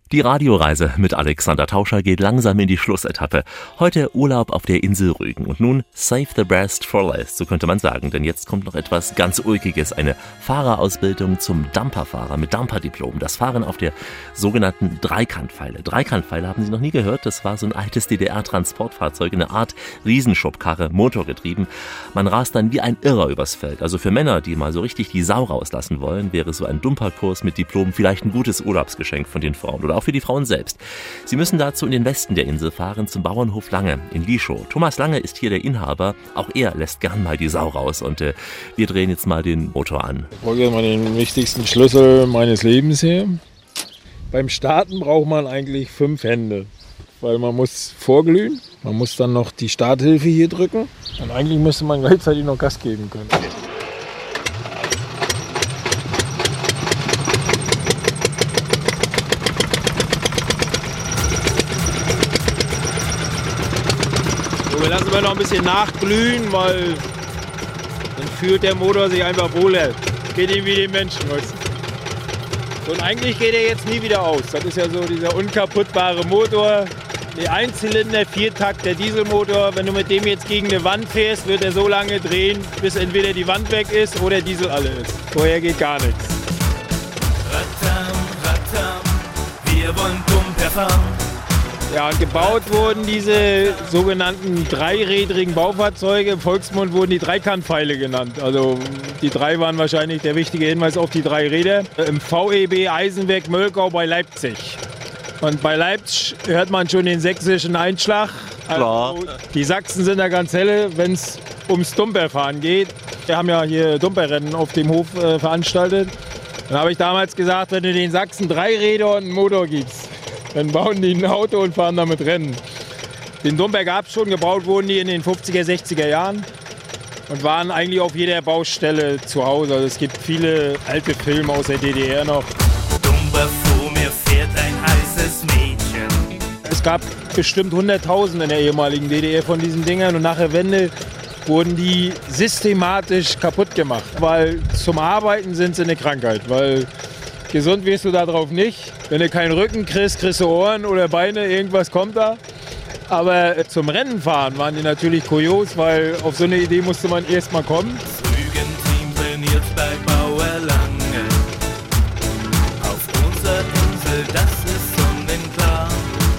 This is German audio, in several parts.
Die Radioreise mit Alexander Tauscher geht langsam in die Schlussetappe. Heute Urlaub auf der Insel Rügen und nun Save the Best for Last, so könnte man sagen. Denn jetzt kommt noch etwas ganz Ulkiges, eine Fahrerausbildung zum Dumperfahrer mit Dumperdiplom. Das Fahren auf der sogenannten Dreikantpfeile. Dreikantpfeile haben Sie noch nie gehört? Das war so ein altes DDR-Transportfahrzeug, eine Art Riesenschubkarre, motorgetrieben. Man rast dann wie ein Irrer übers Feld. Also für Männer, die mal so richtig die Sau rauslassen wollen, wäre so ein Dumperkurs mit Diplom vielleicht ein gutes Urlaubsgeschenk von den Frauen oder auch für die Frauen selbst. Sie müssen dazu in den Westen der Insel fahren, zum Bauernhof Lange in Lieschow. Thomas Lange ist hier der Inhaber. Auch er lässt gern mal die Sau raus und wir drehen jetzt mal den Motor an. Ich brauche jetzt mal den wichtigsten Schlüssel meines Lebens hier. Beim Starten braucht man eigentlich 5 Hände, weil man muss vorglühen, man muss dann noch die Starthilfe hier drücken und eigentlich müsste man gleichzeitig noch Gas geben können. Wir lassen wir noch ein bisschen nachglühen, weil dann fühlt der Motor sich einfach wohler. Geht ihm wie den Menschen. Und eigentlich geht er jetzt nie wieder aus. Das ist ja so dieser unkaputtbare Motor. Der Einzylinder, 4-Takt, der Dieselmotor. Wenn du mit dem jetzt gegen eine Wand fährst, wird er so lange drehen, bis entweder die Wand weg ist oder Diesel alle ist. Vorher geht gar nichts. Rattam, rattam, wir wollen Dumper fahren. Ja, und gebaut wurden diese sogenannten dreirädrigen Baufahrzeuge. Im Volksmund wurden die Dreikantpfeile genannt. Also die 3 waren wahrscheinlich der wichtige Hinweis auf die 3 Räder. Im VEB Eisenwerk Möllgau bei Leipzig. Und bei Leipzig hört man schon den sächsischen Einschlag. Also, die Sachsen sind da ganz helle, wenn es ums Dumperfahren geht. Wir haben ja hier Dumperrennen auf dem Hof veranstaltet. Dann habe ich damals gesagt, wenn du den Sachsen 3 Räder und einen Motor gibst, dann bauen die ein Auto und fahren damit Rennen. Den Dumper gab es schon, gebaut wurden die in den 50er, 60er Jahren und waren eigentlich auf jeder Baustelle zu Hause. Also es gibt viele alte Filme aus der DDR noch. Dumper vor mir fährt ein heißes Mädchen. Es gab bestimmt 100.000 in der ehemaligen DDR von diesen Dingern und nach der Wende wurden die systematisch kaputt gemacht. Weil zum Arbeiten sind sie eine Krankheit, weil gesund wirst du darauf nicht. Wenn du keinen Rücken kriegst, kriegst du Ohren oder Beine, irgendwas kommt da. Aber zum Rennenfahren waren die natürlich kurios, weil auf so eine Idee musste man erst mal kommen. Rügen-Team trainiert bei Bauer Lange. Auf unserer Insel, das ist sonnenklar.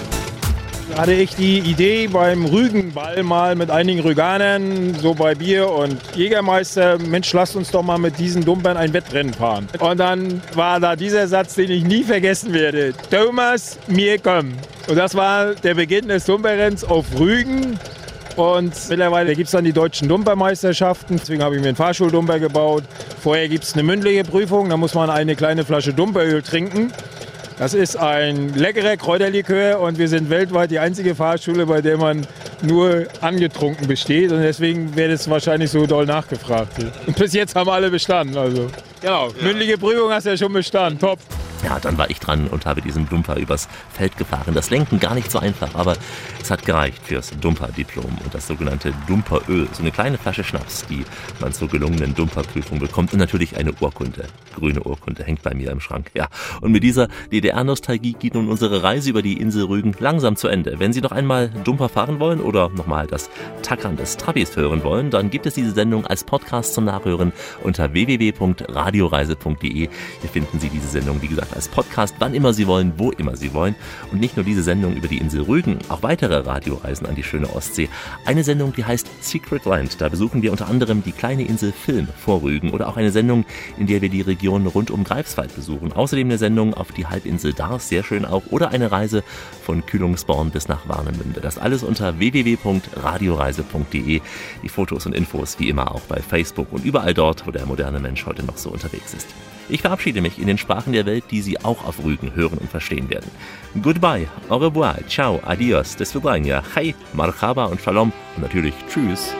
Da hatte ich die Idee beim Rügenball mal mit einigen Rüganern, so bei Bier und Jägermeister, Mensch, lasst uns doch mal mit diesen Dumpern ein Wettrennen fahren. Und dann war da dieser Satz, den ich nie vergessen werde. Thomas, mir komm. Und das war der Beginn des Dumperrenns auf Rügen. Und mittlerweile gibt es dann die deutschen Dumpermeisterschaften. Deswegen habe ich mir einen Fahrschuldumper gebaut. Vorher gibt es eine mündliche Prüfung, da muss man eine kleine Flasche Dumperöl trinken. Das ist ein leckerer Kräuterlikör und wir sind weltweit die einzige Fahrschule, bei der man nur angetrunken besteht. Und deswegen wird es wahrscheinlich so doll nachgefragt. Und bis jetzt haben alle bestanden. Also. Genau, mündliche Prüfung hast du ja schon bestanden. Top. Ja, dann war ich dran und habe diesen Dumper übers Feld gefahren. Das Lenken gar nicht so einfach, aber es hat gereicht fürs Dumper-Diplom und das sogenannte Dumperöl. So eine kleine Flasche Schnaps, die man zur gelungenen Dumperprüfung bekommt. Und natürlich eine Urkunde. Grüne Urkunde hängt bei mir im Schrank. Ja, und mit dieser DDR-Nostalgie geht nun unsere Reise über die Insel Rügen langsam zu Ende. Wenn Sie noch einmal Dumper fahren wollen oder nochmal das Tackern des Trabis hören wollen, dann gibt es diese Sendung als Podcast zum Nachhören unter www.radioreise.de. Hier finden Sie diese Sendung, wie gesagt, als Podcast, wann immer Sie wollen, wo immer Sie wollen. Und nicht nur diese Sendung über die Insel Rügen, auch weitere Radioreisen an die schöne Ostsee. Eine Sendung, die heißt Secret Land. Da besuchen wir unter anderem die kleine Insel Vilm vor Rügen oder auch eine Sendung, in der wir die Region rund um Greifswald besuchen. Außerdem eine Sendung auf die Halbinsel Dars, sehr schön auch, oder eine Reise von Kühlungsborn bis nach Warnemünde. Das alles unter www.radioreise.de. Die Fotos und Infos wie immer auch bei Facebook und überall dort, wo der moderne Mensch heute noch so unterwegs ist. Ich verabschiede mich in den Sprachen der Welt, die Sie auch auf Rügen hören und verstehen werden. Goodbye, au revoir, ciao, adios, des Vidania, hey, marhaba und shalom und natürlich tschüss.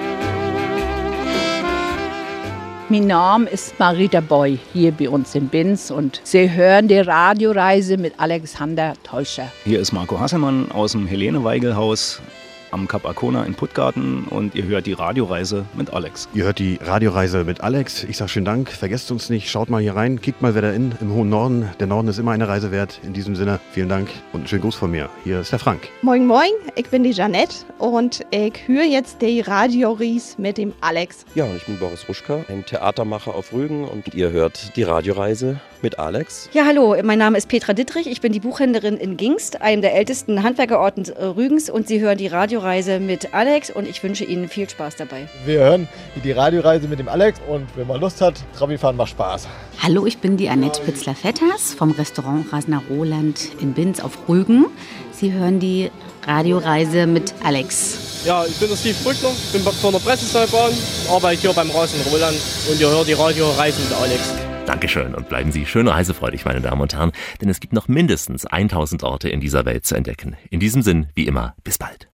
Mein Name ist Marita Boy, hier bei uns in Binz und Sie hören die Radioreise mit Alexander Tauscher. Hier ist Marco Hasselmann aus dem Helene-Weigel-Haus. am Kap Arkona in Puttgarten und ihr hört die Radioreise mit Alex. Ihr hört die Radioreise mit Alex. Ich sage schönen Dank, vergesst uns nicht, schaut mal hier rein, kickt mal wieder im hohen Norden. Der Norden ist immer eine Reise wert. In diesem Sinne, vielen Dank und einen schönen Gruß von mir. Hier ist der Frank. Moin moin, ich bin die Janette und ich höre jetzt die Radioreise mit dem Alex. Ja, ich bin Boris Ruschka, ein Theatermacher auf Rügen und ihr hört die Radioreise mit Alex. Ja, hallo, mein Name ist Petra Dittrich, ich bin die Buchhändlerin in Gingst, einem der ältesten Handwerkerorten Rügens und Sie hören die Radioreise mit Alex und ich wünsche Ihnen viel Spaß dabei. Wir hören die Radioreise mit dem Alex und wenn man Lust hat, Trabifahren macht Spaß. Hallo, ich bin die Annette Pitzler-Vetters vom Restaurant Rasner Roland in Binz auf Rügen. Sie hören die Radioreise mit Alex. Ja, ich bin der Steve Brückner, bin von der Presseseilbahn, arbeite hier beim Rasner Roland und ihr hört die Radioreise mit Alex. Dankeschön und bleiben Sie schön reisefreudig, meine Damen und Herren, denn es gibt noch mindestens 1000 Orte in dieser Welt zu entdecken. In diesem Sinn, wie immer, bis bald.